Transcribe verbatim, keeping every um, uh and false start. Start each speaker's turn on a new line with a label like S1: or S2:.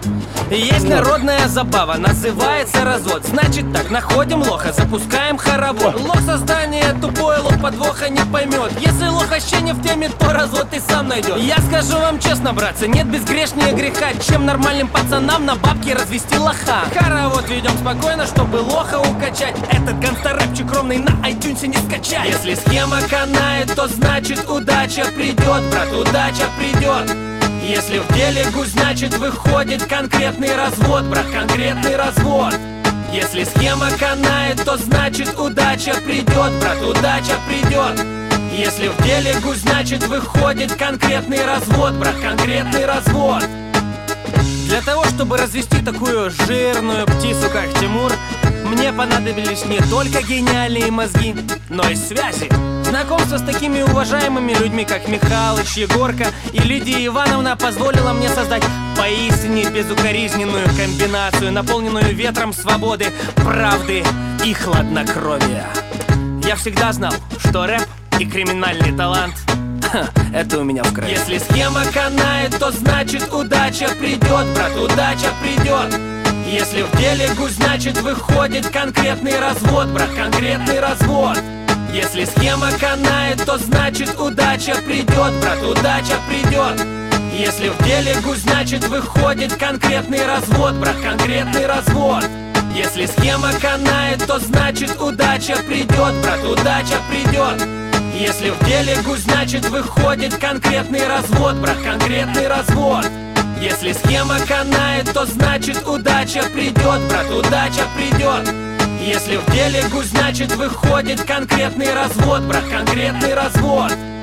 S1: Есть народная забава, называется развод. Значит так, находим лоха, запускаем хоровод. Лох создание тупое, лох подвоха не поймет. Если лох вообще не в теме, то развод и сам найдет. Я скажу вам честно, братцы, нет безгрешнее греха, чем нормальным пацанам на бабки развести лоха. Хоровод ведем спокойно, чтобы лоха укачать. Этот гангстер-рэпчик ровный на iTunes не скачать. Если схема канает, то значит удача придет, брат, удача придет. Если в деле гусь, значит выходит конкретный развод, брат, конкретный развод. Если схема канает, то значит удача придет, брат, удача придет. Если в деле гусь, значит выходит конкретный развод, брат, конкретный развод. Для того, чтобы развести такую жирную птицу, как Тимур, мне понадобились не только гениальные мозги, но и связи. Знакомство с такими уважаемыми людьми, как Михалыч, Егорка и Лидия Ивановна, позволило мне создать поистине безукоризненную комбинацию, наполненную ветром свободы, правды и хладнокровия. Я всегда знал, что рэп и криминальный талант — это у меня в крови. Если схема канает, то значит удача придет, брат, удача придет. Если в деле гусь, значит выходит конкретный развод, брат, конкретный развод. Если схема канает, то значит удача придет, брат, удача придет. Если в деле гусь, значит выходит конкретный развод, брат, конкретный развод. Если схема канает, то значит удача придет, брат, удача придет. Если в деле гусь, значит выходит конкретный развод, брат, конкретный развод. Если схема канает, то значит удача придет, брат, удача придет. Если в деле гусь, значит выходит конкретный развод, брат, конкретный развод.